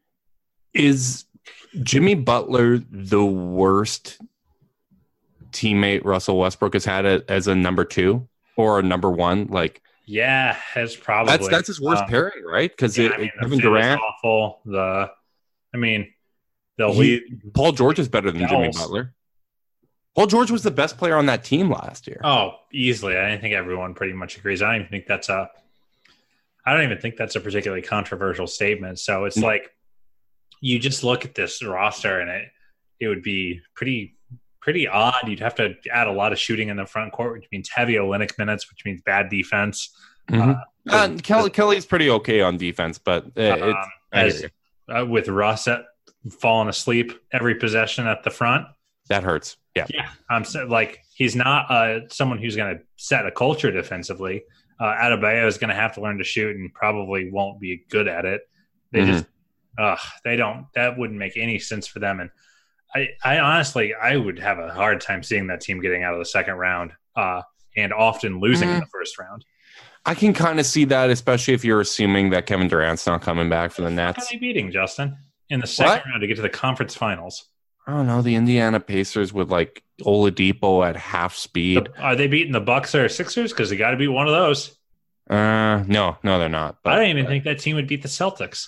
Is Jimmy Butler the worst teammate Russell Westbrook has had a, as a number two or a number one? Like, Yeah, it's probably that's that's his worst um, pairing, right? Because yeah, I mean, Kevin the fit is Durant, awful. The, I mean, the he- lead. Paul George is better than Jimmy Else. Butler. Paul George was the best player on that team last year. Oh, easily. I think everyone pretty much agrees. I don't even think that's a. I don't even think that's a particularly controversial statement. So it's No. like, you just look at this roster and it, it would be pretty, pretty odd. You'd have to add a lot of shooting in the front court, which means heavy Olynyk minutes, which means bad defense. Mhm. Uh, Uh, Kelly, Kelly's pretty okay on defense, but uh, it's, um, I hear as, you. uh, with Russ at, falling asleep every possession at the front. That hurts. Yeah. Yeah, I'm so, like he's not uh, someone who's going to set a culture defensively. Uh, Adebayo is going to have to learn to shoot and probably won't be good at it. They Mhm. just, uh, they don't. That wouldn't make any sense for them. And I, I honestly, I would have a hard time seeing that team getting out of the second round uh, and often losing in Mhm. the first round. I can kind of see that, especially if you're assuming that Kevin Durant's not coming back for the How are Nets. they beating Justin in the second What? round to get to the conference finals? I don't know, the Indiana Pacers with like Oladipo at half speed. The, are they beating the Bucks or Sixers? Because they got to beat one of those. Uh, no, no, they're not. But I don't even think that team would beat the Celtics.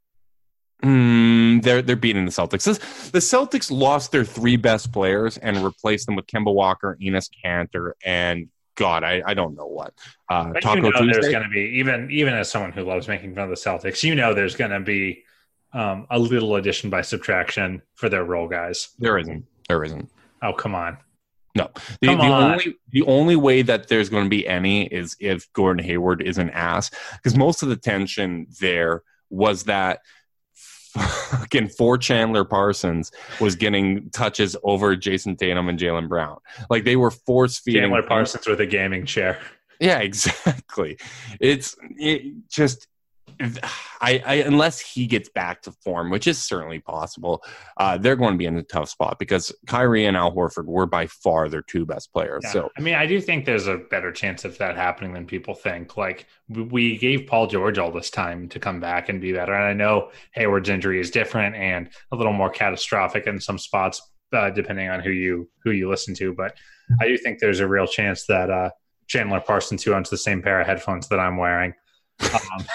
Mm, they're they're beating the Celtics. This, the Celtics lost their three best players and replaced them with Kemba Walker, Enes Kanter, and God, I, I don't know what. Uh, But Taco you know there's Tuesday. going to be, even even as someone who loves making fun of the Celtics, you know there's going to be um, a little addition by subtraction for their role guys. There isn't. There isn't. Oh, come on. No. The, Come the on. only the only way that there's going to be any is if Gordon Hayward is an ass, because most of the tension there was that fucking for Chandler Parsons was getting touches over Jason Tatum and Jaylen Brown. Like they were force feeding Chandler Parsons with a gaming chair. Yeah, exactly. It's it just I, I unless he gets back to form, which is certainly possible, uh, they're going to be in a tough spot because Kyrie and Al Horford were by far their two best players. Yeah. So I mean, I do think there's a better chance of that happening than people think. Like we- we gave Paul George all this time to come back and be better. And I know Hayward's injury is different and a little more catastrophic in some spots, uh, depending on who you who you listen to. But I do think there's a real chance that uh, Chandler Parsons, who owns the same pair of headphones that I'm wearing, um,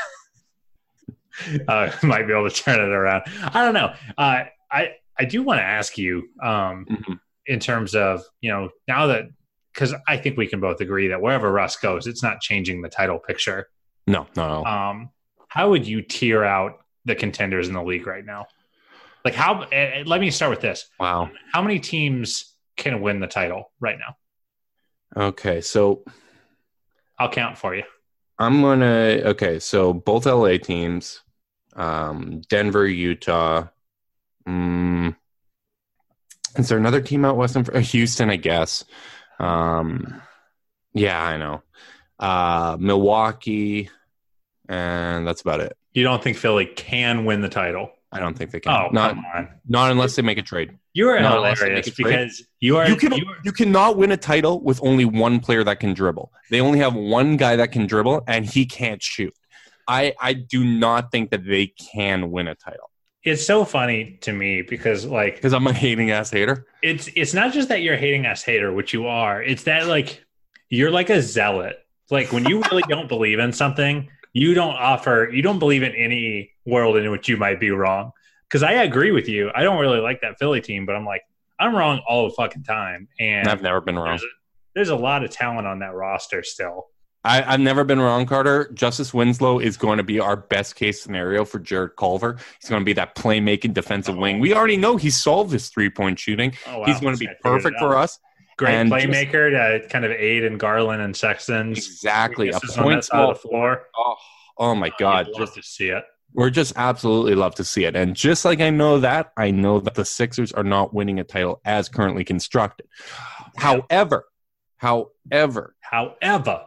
uh, might be able to turn it around. I don't know. Uh, I I do want to ask you um, Mhm. in terms of, you know, now that, because I think we can both agree that wherever Russ goes, it's not changing the title picture. no, no, no. Um, how would you tier out the contenders in the league right now? Like how? Uh, let me start with this. Wow. How many teams can win the title right now? Okay, so I'll count for you. I'm gonna. Okay, so both L A teams, um, Denver, Utah. Mm, is there another team out west? Uh, Houston, I guess. Um, yeah, I know. Uh, Milwaukee, and that's about it. You don't think Philly can win the title? I don't think they can. Oh, not come on. not unless they make a trade. You are No, unless they hilarious make a trade. because you are You can you are- you cannot win a title with only one player that can dribble. They only have one guy that can dribble, and he can't shoot. I I do not think that they can win a title it's so funny to me because like because I'm a hating ass hater. it's it's not just that you're hating us hater, which you are. It's that like you're like a zealot. Like when you really don't believe in something, you don't offer you don't believe in any world in which you might be wrong. because I agree with you. I don't really like that Philly team, but I'm like, I'm wrong all the fucking time. And I've never been wrong. There's a, there's a lot of talent on that roster still. I, I've never been wrong, Carter. Justice Winslow is going to be our best case scenario for Jared Culver. He's going to be that playmaking defensive oh. wing. We already know he solved his three-point shooting. Oh, wow. He's going to be perfect for us. Great and playmaker just, to kind of aid in Garland and Sexton's. Exactly. A point small floor. Oh, oh my God. I'd love to see it. We're just absolutely love to see it. And just like I know that, I know that the Sixers are not winning a title as currently constructed. However, however, however,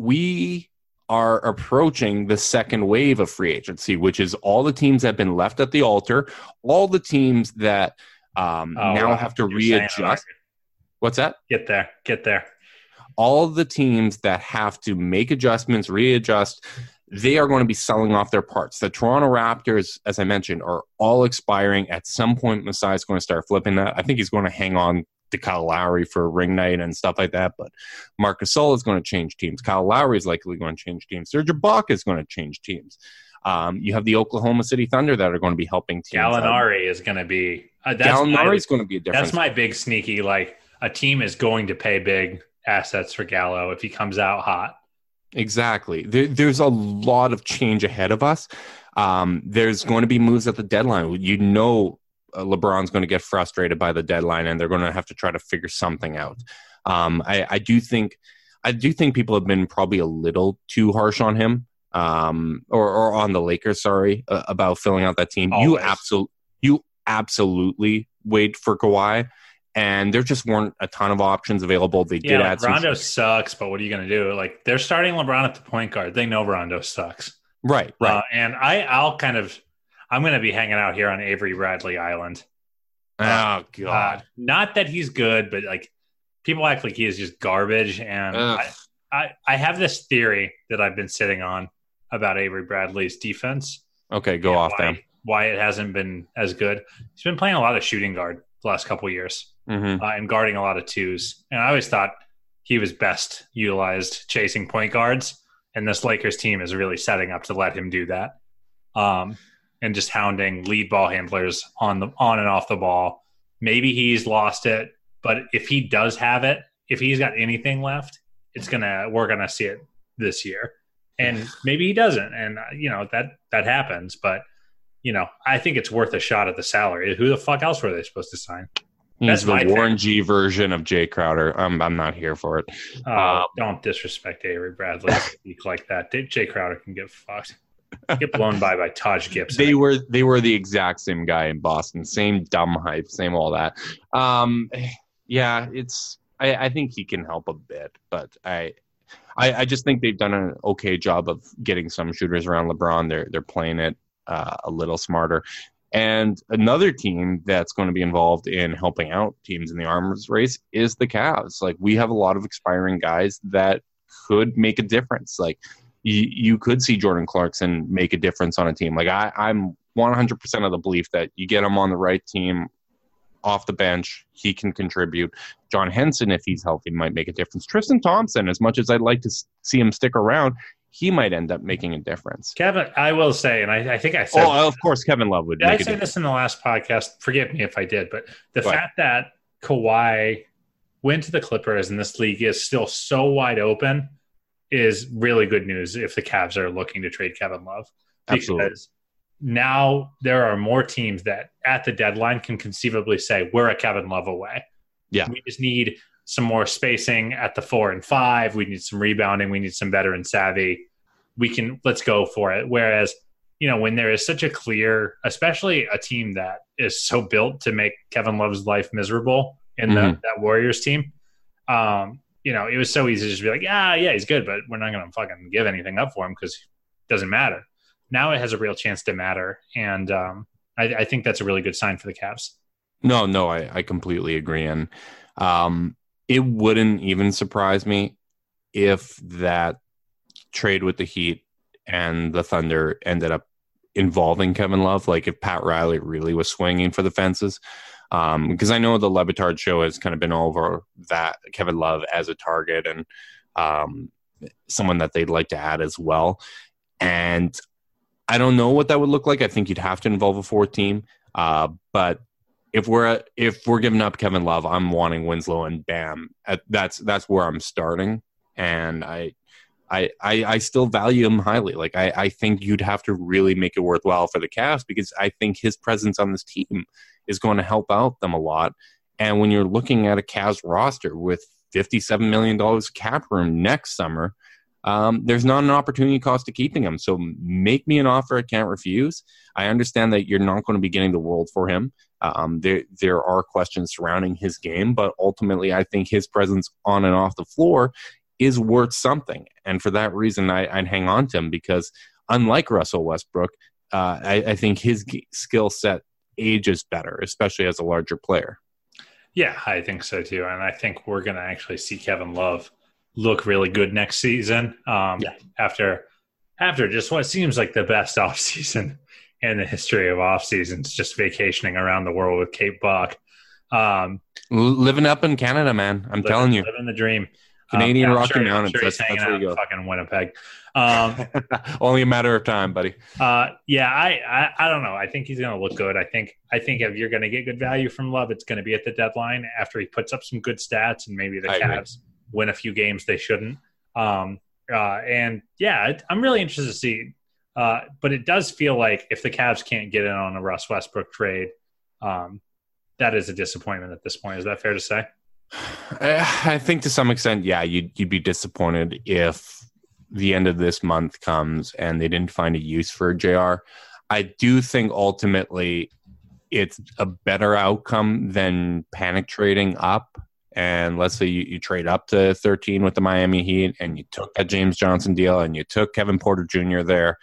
we are approaching the second wave of free agency, which is all the teams that have been left at the altar, all the teams that um, oh, now wow. have to You're readjust. What's that? Get there. Get there. All the teams that have to make adjustments, readjust, they are going to be selling off their parts. The Toronto Raptors, as I mentioned, are all expiring. At some point, Masai is going to start flipping that. I think he's going to hang on to Kyle Lowry for a ring night and stuff like that. But Marc Gasol is going to change teams. Kyle Lowry is likely going to change teams. Serge Ibaka is going to change teams. Um, you have the Oklahoma City Thunder that are going to be helping teams. Gallinari out. is going to be uh, – Gallinari is going to be a difference. That's my big sneaky, like, a team is going to pay big assets for Gallo if he comes out hot. Exactly. There, there's a lot of change ahead of us. Um, there's going to be moves at the deadline. You know uh, LeBron's going to get frustrated by the deadline, and they're going to have to try to figure something out. Um, I, I do think I do think people have been probably a little too harsh on him, um, or, or on the Lakers, sorry, uh, about filling out that team. Always. You absolutely, you absolutely wait for Kawhi. And there just weren't a ton of options available. They yeah, did add some. Rondo sucks, but what are you going to do? Like, they're starting LeBron at the point guard. They know Rondo sucks. Right, right. Uh, and I, I'll kind of, I'm going to be hanging out here on Avery Bradley Island. Uh, oh, God. Uh, not that he's good, but, like, people act like he is just garbage. And I, I, I have this theory that I've been sitting on about Avery Bradley's defense. Okay, go off, why, then. Why it hasn't been as good. He's been playing a lot of shooting guard the last couple of years. Mm-hmm. Uh, and guarding a lot of twos. And I always thought he was best utilized chasing point guards. And this Lakers team is really setting up to let him do that. Um, and just hounding lead ball handlers on the on and off the ball. Maybe he's lost it, but if he does have it, if he's got anything left, it's gonna we're gonna see it this year. And maybe he doesn't. And you know, that that happens. But you know, I think it's worth a shot at the salary. Who the fuck else were they supposed to sign? He's the Warren pick. G version of Jay Crowder. I'm I'm not here for it. Uh, um, don't disrespect Avery Bradley speak like that. Jay Crowder can get fucked. Get blown by by Taj Gibson. They were they were the exact same guy in Boston. Same dumb hype. Same all that. Um, yeah, it's. I, I think he can help a bit, but I, I I just think they've done an okay job of getting some shooters around LeBron. They're they're playing it uh, a little smarter. And another team that's going to be involved in helping out teams in the arms race is the Cavs. Like, we have a lot of expiring guys that could make a difference. Like, you, you could see Jordan Clarkson make a difference on a team. Like, I, I'm one hundred percent of the belief that you get him on the right team, off the bench, he can contribute. John Henson, if he's healthy, might make a difference. Tristan Thompson, as much as I'd like to see him stick around, he might end up making a difference. Kevin, I will say, and I, I think I said... Oh, of course, Kevin Love would did make I say a this in the last podcast? Forgive me if I did, but the Go fact ahead. that Kawhi went to the Clippers and this league is still so wide open is really good news if the Cavs are looking to trade Kevin Love. Because Absolutely. now there are more teams that at the deadline can conceivably say, we're a Kevin Love away. Yeah. We just need some more spacing at the four and five. We need some rebounding. We need some veteran savvy. We can, let's go for it. Whereas, you know, when there is such a clear, especially a team that is so built to make Kevin Love's life miserable in the, mm-hmm. that Warriors team, um, you know, it was so easy to just be like, yeah, yeah, he's good, but we're not going to fucking give anything up for him because it doesn't matter. Now it has a real chance to matter. And um, I, I think that's a really good sign for the Cavs. No, no, I, I completely agree. And um, it wouldn't even surprise me if that trade with the Heat and the Thunder ended up involving Kevin Love, like if Pat Riley really was swinging for the fences. Um, because I know the Le Batard show has kind of been over that Kevin Love as a target and um, someone that they'd like to add as well. And I don't know what that would look like. I think you'd have to involve a fourth team. Uh, but if we're if we're giving up Kevin Love, I'm wanting Winslow and Bam. That's that's where I'm starting, and I. I, I, I still value him highly. Like I, I think you'd have to really make it worthwhile for the Cavs because I think his presence on this team is going to help out them a lot. And when you're looking at a Cavs roster with fifty-seven million dollars cap room next summer, um, there's not an opportunity cost to keeping him. So make me an offer I can't refuse. I understand that you're not going to be getting the world for him. Um, there there are questions surrounding his game, but ultimately I think his presence on and off the floor is worth something. And for that reason, I, I'd hang on to him because unlike Russell Westbrook, uh, I, I think his g- skill set ages better, especially as a larger player. Yeah, I think so too. And I think we're going to actually see Kevin Love look really good next season um, yeah. after after just what seems like the best offseason in the history of off seasons, just vacationing around the world with Kate Buck. Um, living up in Canada, man. I'm living, telling you. Living the dream. Canadian um, Rocky sure, Mountains. Sure that's, that's where you go. Fucking Winnipeg. Um, Only a matter of time, buddy. Uh, yeah, I, I, I don't know. I think he's going to look good. I think, I think if you're going to get good value from Love, it's going to be at the deadline after he puts up some good stats and maybe the I Cavs agree. win a few games they shouldn't. Um, uh, and yeah, I'm really interested to see. Uh, but it does feel like if the Cavs can't get in on a Russ Westbrook trade, um, that is a disappointment at this point. Is that fair to say? I think to some extent, yeah, you'd, you'd be disappointed if the end of this month comes and they didn't find a use for J R. I do think ultimately it's a better outcome than panic trading up. And let's say you, you trade up to thirteen with the Miami Heat and you took that James Johnson deal and you took Kevin Porter Junior there.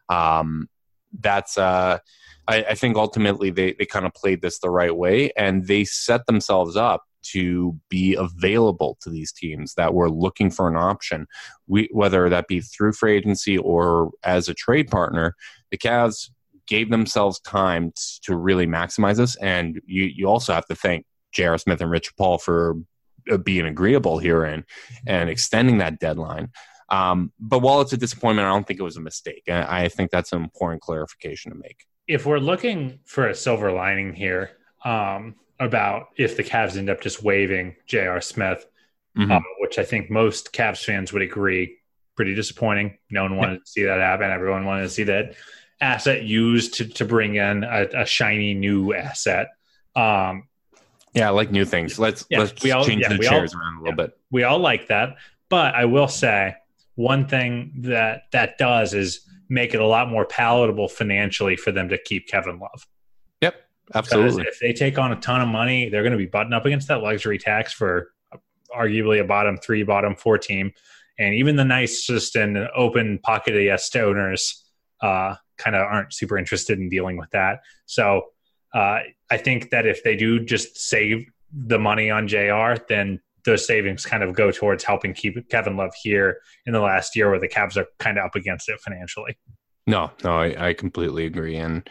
Um, that's uh, I, I think ultimately they, they kind of played this the right way and they set themselves up to be available to these teams that were looking for an option, we, whether that be through free agency or as a trade partner. The Cavs gave themselves time t- to really maximize this, and you, you also have to thank J R. Smith and Rich Paul for uh, being agreeable here and, and extending that deadline. Um, but while it's a disappointment, I don't think it was a mistake. I, I think that's an important clarification to make. If we're looking for a silver lining here, um, about if the Cavs end up just waiving J R. Smith, mm-hmm. uh, which I think most Cavs fans would agree, pretty disappointing. No one wanted yeah. to see that happen. Everyone wanted to see that asset used to, to bring in a, a shiny new asset. Um, yeah, I like new things. Let's yeah, let's we all, change yeah, the chairs all, around a little yeah, bit. We all like that. But I will say one thing that that does is make it a lot more palatable financially for them to keep Kevin Love. Yep. Absolutely. Because if they take on a ton of money, they're going to be butting up against that luxury tax for arguably a bottom three, bottom four team. And even the nicest and open pocket-est owners uh, kind of aren't super interested in dealing with that. So uh, I think that if they do just save the money on J R, then those savings kind of go towards helping keep Kevin Love here in the last year where the Cavs are kind of up against it financially. No, no, I, I completely agree. And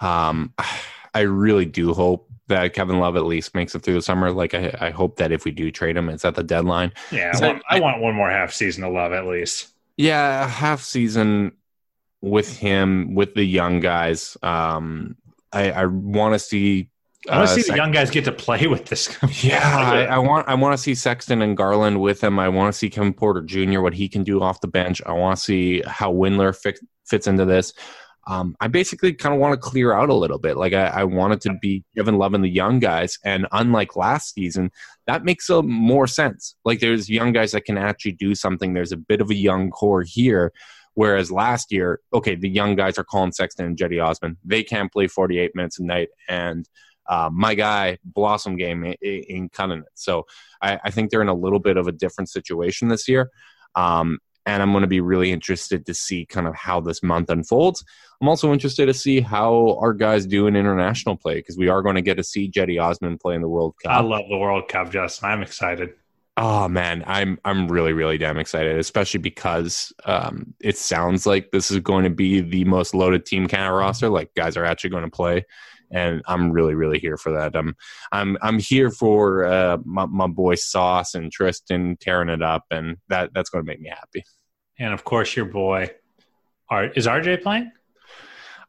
um I really do hope that Kevin Love at least makes it through the summer. Like I, I hope that if we do trade him, it's at the deadline. Yeah, I want, I, I want one more half season of Love at least. Yeah, a half season with him, with the young guys. Um, I, I want to see. I want to uh, see Sex- the young guys get to play with this. yeah, I, I want. I want to see Sexton and Garland with him. I want to see Kevin Porter Junior what he can do off the bench. I want to see how Windler fit, fits into this. Um, I basically kind of want to clear out a little bit. Like I, I want it to be Kevin Love and the young guys. And unlike last season, that makes a more sense. Like there's young guys that can actually do something. There's a bit of a young core here. Whereas last year, okay, the young guys are Colin Sexton and Jetty Osman. They can't play forty-eight minutes a night. And uh, my guy, Blossom game in cutting it. So I, I think they're in a little bit of a different situation this year. Um, And I'm going to be really interested to see kind of how this month unfolds. I'm also interested to see how our guys do in international play because we are going to get to see Jetty Osman play in the World Cup. I love the World Cup, Justin. I'm excited. Oh man, I'm I'm really really damn excited, especially because um, it sounds like this is going to be the most loaded Team Canada roster. Like guys are actually going to play, and I'm really really here for that. I'm I'm I'm here for uh, my my boy Sauce and Tristan tearing it up, and that that's going to make me happy. And of course, your boy, Art, is R J playing?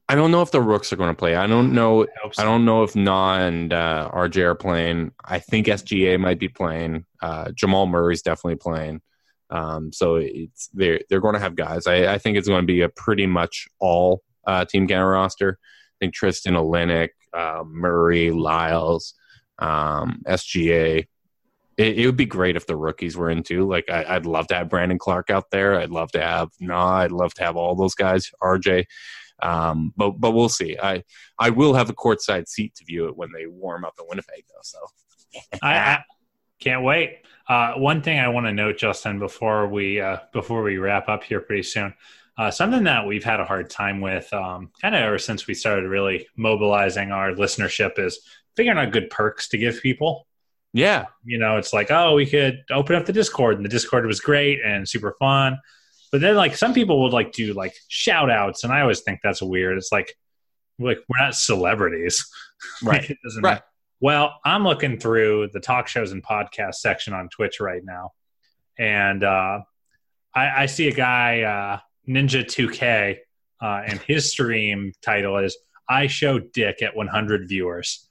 I don't know if the Rooks are going to play. I don't know. I, so. I don't know if Na and uh, R J are playing. I think S G A might be playing. Uh, Jamal Murray's definitely playing. Um, so it's they're they're going to have guys. I, I think it's going to be a pretty much all uh, Team Canada roster. I think Tristan Olenek, uh, Murray, Lyles, um, S G A. It, it would be great if the rookies were in too. Like I, I'd love to have Brandon Clark out there. I'd love to have Nah. I'd love to have all those guys. R J. Um, but but we'll see. I I will have a courtside seat to view it when they warm up in Winnipeg, though. So I, I can't wait. Uh, one thing I want to note, Justin, before we uh, before we wrap up here pretty soon, uh, something that we've had a hard time with, um, kind of ever since we started really mobilizing our listenership, is figuring out good perks to give people. Yeah, you know, it's like, oh, we could open up the Discord, and the Discord was great and super fun. But then, like, some people would like do like shout outs, and I always think that's weird. It's like, like we're not celebrities, right? It doesn't right. Matter. Well, I'm looking through the talk shows and podcast section on Twitch right now, and uh, I, I see a guy, uh, Ninja two K, uh, and his stream title is "I Show Dick at one hundred Viewers."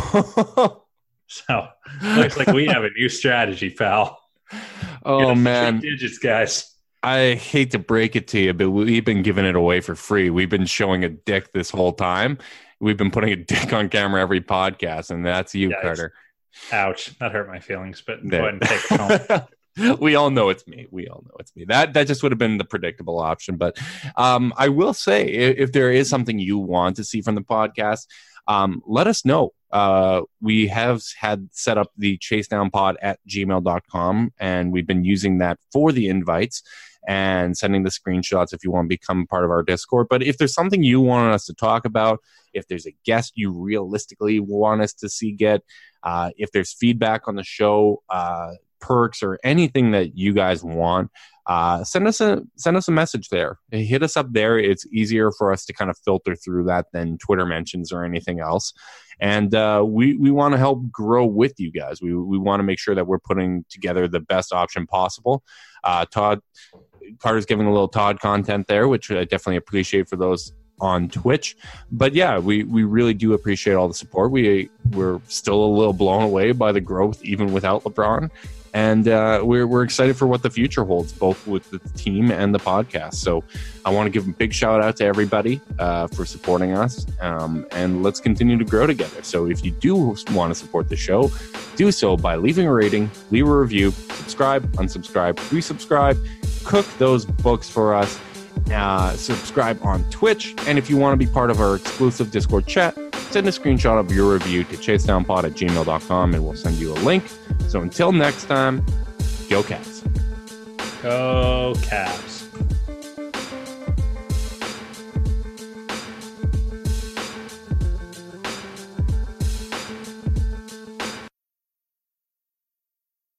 Oh. So looks like we have a new strategy, pal. Oh man, digits, guys. I hate to break it to you, but we've been giving it away for free. We've been showing a dick this whole time. We've been putting a dick on camera every podcast, and that's you, yeah, Carter. Ouch. That hurt my feelings, but go ahead and take it home. We all know it's me. We all know it's me. That that just would have been the predictable option. But um, I will say, if, if there is something you want to see from the podcast, um, let us know. Uh, we have had set up the chasedownpod at gmail dot com, and we've been using that for the invites and sending the screenshots if you want to become part of our Discord. But if there's something you want us to talk about, if there's a guest you realistically want us to see get, uh, if there's feedback on the show, uh, perks, or anything that you guys want, uh, send us a send us a message there. Hit us up there. It's easier for us to kind of filter through that than Twitter mentions or anything else. And uh, we we want to help grow with you guys. We we want to make sure that we're putting together the best option possible. Uh, Todd Carter's giving a little Todd content there, which I definitely appreciate for those on Twitch. But yeah, we we really do appreciate all the support. We we're still a little blown away by the growth even without LeBron. And uh, we're we're excited for what the future holds, both with the team and the podcast. So I want to give a big shout out to everybody uh, for supporting us, um, and let's continue to grow together. So if you do want to support the show, do so by leaving a rating, leave a review, subscribe, unsubscribe, resubscribe, cook those books for us, uh, subscribe on Twitch, and if you want to be part of our exclusive Discord chat, send a screenshot of your review to chasedownpod at gmail dot com, and we'll send you a link. So until next time, go Cavs. Go Cavs.